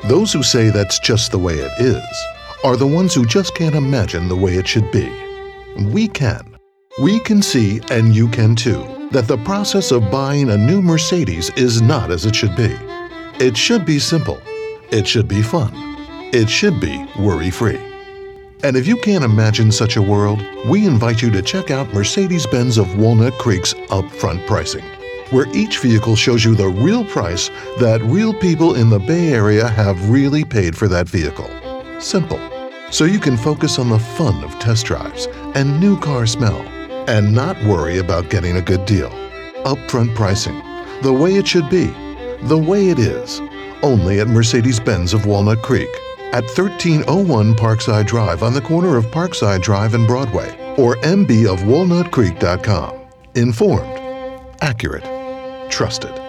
Those who say that's just the way it is are the ones who just can't imagine the way it should be. We can. We can see, and you can too, that the process of buying a new Mercedes is not as it should be. It should be simple. It should be fun. It should be worry-free. And if you can't imagine such a world, we invite you to check out Mercedes-Benz of Walnut Creek's upfront pricing, where each vehicle shows you the real price that real people in the Bay Area have really paid for that vehicle. Simple. So you can focus on the fun of test drives and new car smell and not worry about getting a good deal. Upfront pricing, the way it should be, the way it is, only at Mercedes-Benz of Walnut Creek at 1301 Parkside Drive on the corner of Parkside Drive and Broadway, or mbofwalnutcreek.com. Informed, accurate, trusted.